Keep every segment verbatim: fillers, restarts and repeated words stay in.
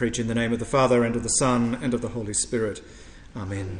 preach in the name of the Father, and of the Son, and of the Holy Spirit. Amen.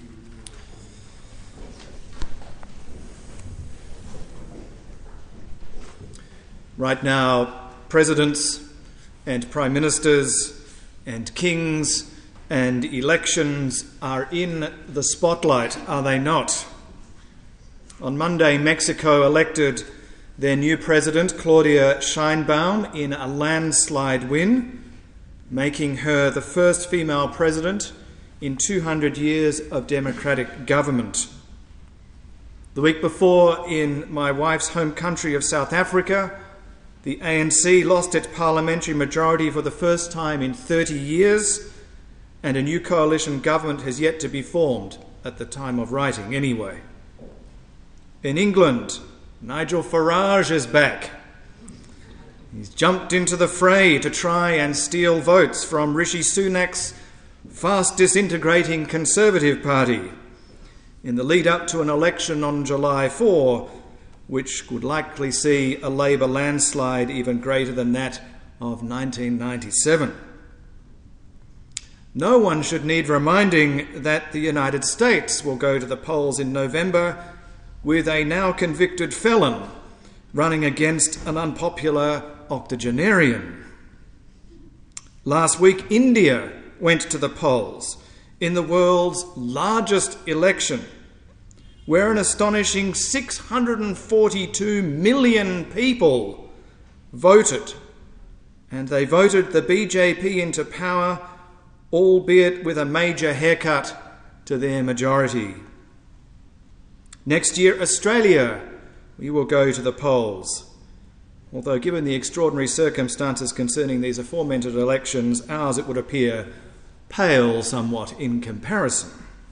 Right now, presidents and prime ministers and kings and elections are in the spotlight, are they not? On Monday, Mexico elected their new president, Claudia Sheinbaum, in a landslide win, making her the first female president in two hundred years of democratic government. The week before, in my wife's home country of South Africa, the A N C lost its parliamentary majority for the first time in thirty years, and a new coalition government has yet to be formed, at the time of writing anyway. In England, Nigel Farage is back. He's jumped into the fray to try and steal votes from Rishi Sunak's fast disintegrating Conservative Party in the lead up to an election on July fourth, which would likely see a Labour landslide even greater than that of nineteen ninety-seven. No one should need reminding that the United States will go to the polls in November with a now convicted felon running against an unpopular octogenarian. Last week, India went to the polls in the world's largest election, where an astonishing six hundred forty-two million people voted, and they voted the B J P into power, albeit with a major haircut to their majority. Next year, Australia, we will go to the polls. Although given the extraordinary circumstances concerning these aforementioned elections, ours, it would appear, pale somewhat in comparison.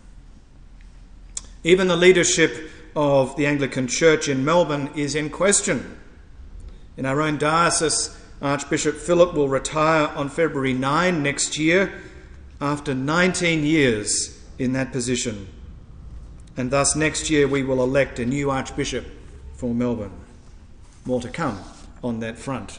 Even the leadership of the Anglican Church in Melbourne is in question. In our own diocese, Archbishop Philip will retire on February ninth next year after nineteen years in that position. And thus next year we will elect a new Archbishop for Melbourne. More to come on that front.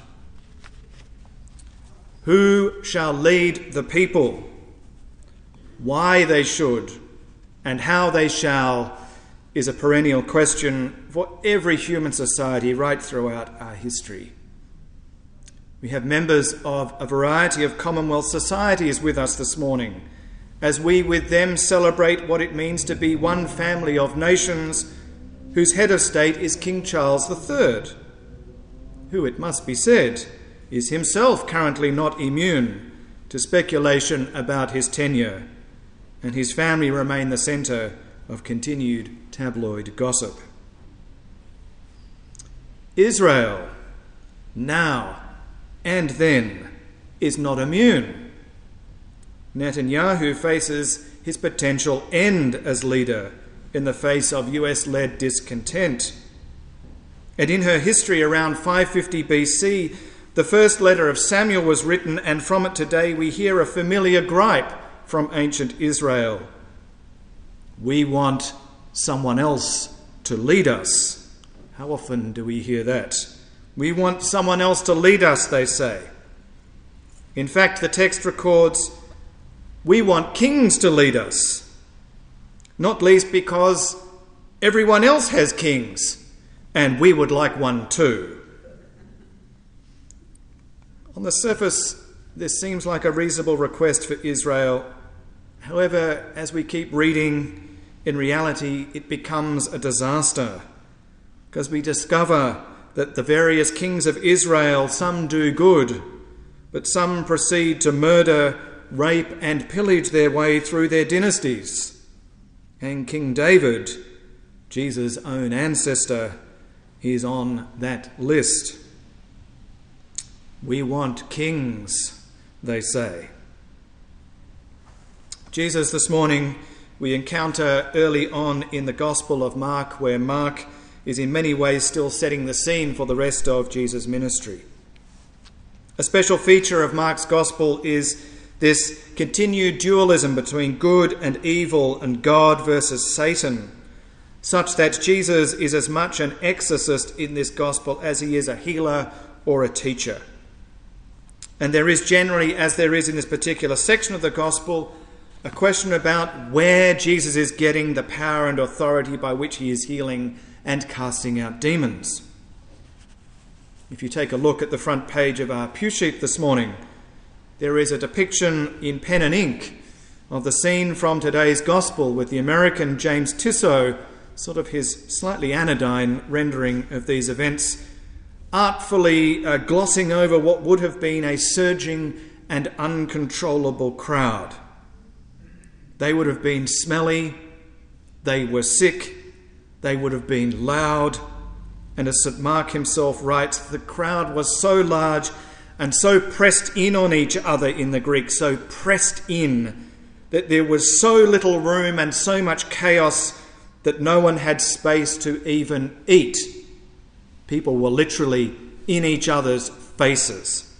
Who shall lead the people? Why they should and how they shall is a perennial question for every human society right throughout our history. We have members of a variety of Commonwealth societies with us this morning, as we with them celebrate what it means to be one family of nations whose head of state is King Charles the Third, who, it must be said, is himself currently not immune to speculation about his tenure, and his family remain the centre of continued tabloid gossip. Israel, now and then, is not immune. Netanyahu faces his potential end as leader in the face of U S-led discontent. And in her history around five fifty B C, the first letter of Samuel was written, and from it today we hear a familiar gripe from ancient Israel. We want someone else to lead us. How often do we hear that? We want someone else to lead us, they say. In fact, the text records, we want kings to lead us, not least because everyone else has kings, and we would like one too. On the surface, this seems like a reasonable request for Israel. However, as we keep reading, in reality, it becomes a disaster, because we discover that the various kings of Israel, some do good, but some proceed to murder, rape and pillage their way through their dynasties. And King David, Jesus' own ancestor, is on that list. We want kings, they say. Jesus, this morning, we encounter early on in the Gospel of Mark, where Mark is in many ways still setting the scene for the rest of Jesus' ministry. A special feature of Mark's Gospel is this continued dualism between good and evil and God versus Satan, such that Jesus is as much an exorcist in this Gospel as he is a healer or a teacher. And there is generally, as there is in this particular section of the gospel, a question about where Jesus is getting the power and authority by which he is healing and casting out demons. If you take a look at the front page of our pew sheet this morning, there is a depiction in pen and ink of the scene from today's gospel with the American James Tissot, sort of his slightly anodyne rendering of these events, artfully uh, glossing over what would have been a surging and uncontrollable crowd. They would have been smelly, they were sick, they would have been loud, and as Saint Mark himself writes, the crowd was so large and so pressed in on each other in the Greek, so pressed in, that there was so little room and so much chaos that no one had space to even eat. People were literally in each other's faces.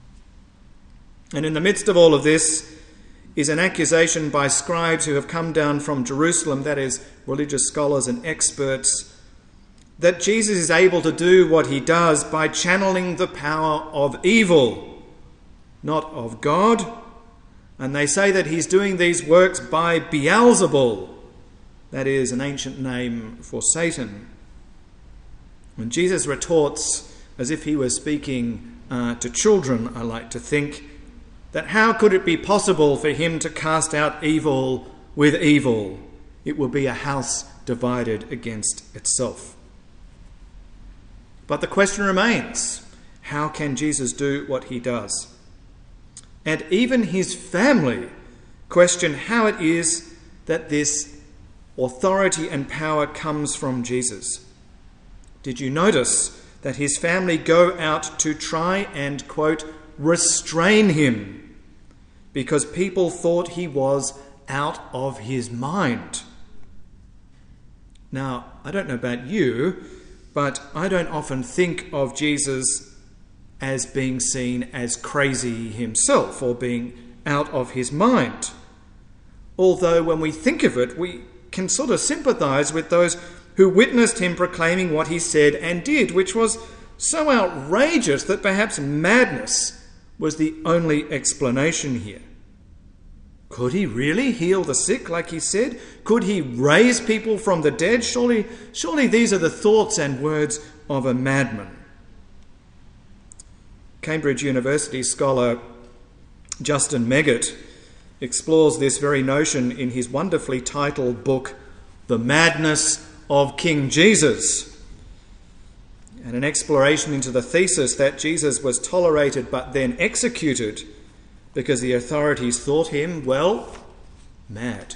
And in the midst of all of this is an accusation by scribes who have come down from Jerusalem, that is, religious scholars and experts, that Jesus is able to do what he does by channeling the power of evil, not of God. And they say that he's doing these works by Beelzebul, that is an ancient name for Satan. When Jesus retorts, as if he were speaking uh, to children, I like to think, that how could it be possible for him to cast out evil with evil? It will be a house divided against itself. But the question remains, how can Jesus do what he does? And even his family question how it is that this authority and power comes from Jesus. Did you notice that his family go out to try and, quote, restrain him because people thought he was out of his mind? Now, I don't know about you, but I don't often think of Jesus as being seen as crazy himself or being out of his mind. Although when we think of it, we can sort of sympathise with those who witnessed him proclaiming what he said and did, which was so outrageous that perhaps madness was the only explanation here. Could he really heal the sick like he said? Could he raise people from the dead? Surely, surely these are the thoughts and words of a madman. Cambridge University scholar Justin Meggitt explores this very notion in his wonderfully titled book, The Madness of King Jesus, and an exploration into the thesis that Jesus was tolerated but then executed because the authorities thought him, well, mad.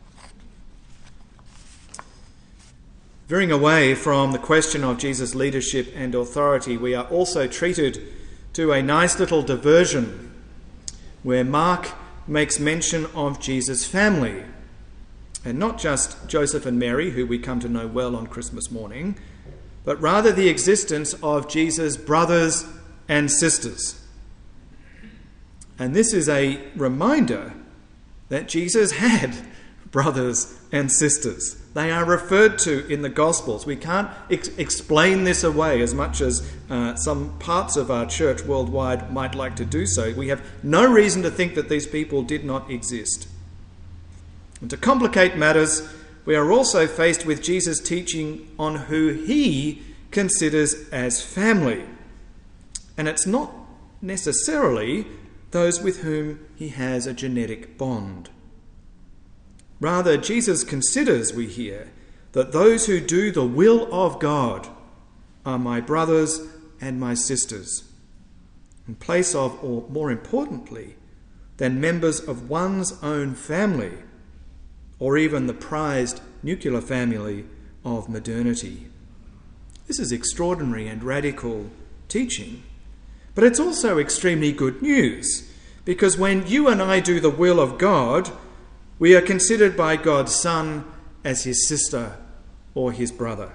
Veering away from the question of Jesus' leadership and authority, we are also treated to a nice little diversion where Mark makes mention of Jesus' family. And not just Joseph and Mary, who we come to know well on Christmas morning, but rather the existence of Jesus' brothers and sisters. And this is a reminder that Jesus had brothers and sisters. They are referred to in the Gospels. We can't ex- explain this away as much as uh, some parts of our church worldwide might like to do so. We have no reason to think that these people did not exist. And to complicate matters, we are also faced with Jesus' teaching on who he considers as family. And it's not necessarily those with whom he has a genetic bond. Rather, Jesus considers, we hear, that those who do the will of God are my brothers and my sisters, in place of, or more importantly, than members of one's own family, or even the prized nuclear family of modernity. This is extraordinary and radical teaching, but it's also extremely good news, because when you and I do the will of God, we are considered by God's Son as his sister or his brother.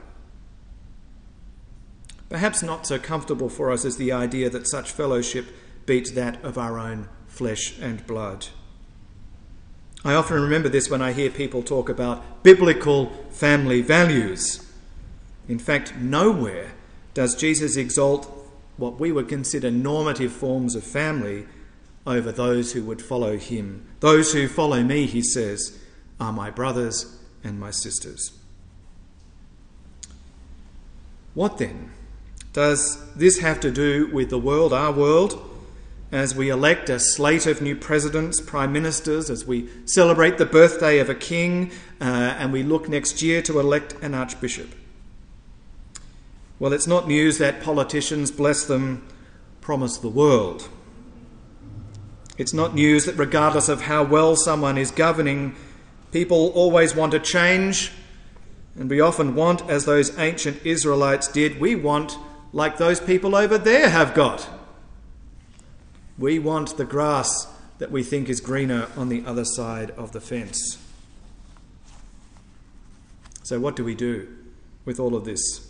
Perhaps not so comfortable for us is the idea that such fellowship beats that of our own flesh and blood. I often remember this when I hear people talk about biblical family values. In fact, nowhere does Jesus exalt what we would consider normative forms of family over those who would follow him. Those who follow me, he says, are my brothers and my sisters. What then does this have to do with the world, our world, as we elect a slate of new presidents, prime ministers, as we celebrate the birthday of a king, uh, and we look next year to elect an archbishop? Well, it's not news that politicians, bless them, promise the world. It's not news that regardless of how well someone is governing, people always want to change, and we often want, as those ancient Israelites did, we want like those people over there have got. We want the grass that we think is greener on the other side of the fence. So what do we do with all of this?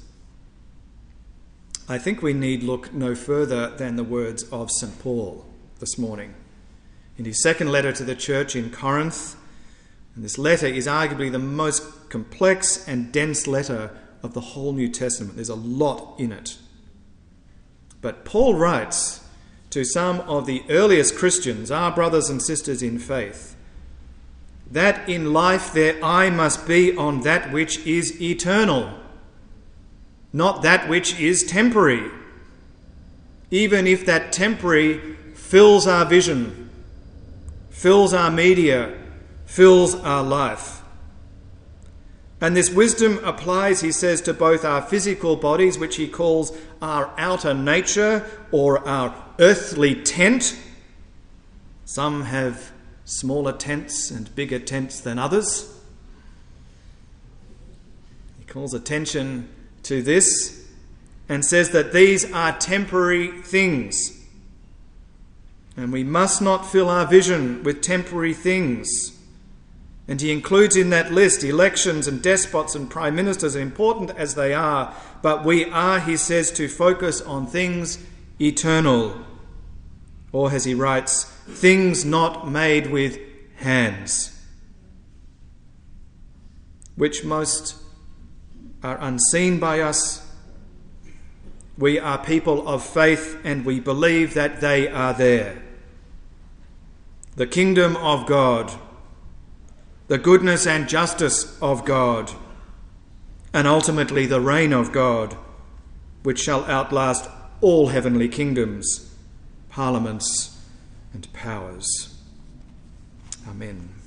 I think we need look no further than the words of Saint Paul this morning. In his second letter to the church in Corinth, and this letter is arguably the most complex and dense letter of the whole New Testament. There's a lot in it. But Paul writes to some of the earliest Christians, our brothers and sisters in faith, that in life their eye must be on that which is eternal, not that which is temporary, even if that temporary fills our vision, fills our media, fills our life. And this wisdom applies, he says, to both our physical bodies, which he calls our outer nature or our earthly tent. Some have smaller tents and bigger tents than others. He calls attention to this and says that these are temporary things. And we must not fill our vision with temporary things. And he includes in that list elections and despots and prime ministers, important as they are, but we are, he says, to focus on things eternal. Or, as he writes, things not made with hands, which most are unseen by us. We are people of faith and we believe that they are there. The kingdom of God, the goodness and justice of God, and ultimately the reign of God, which shall outlast all heavenly kingdoms, parliaments, and powers. Amen.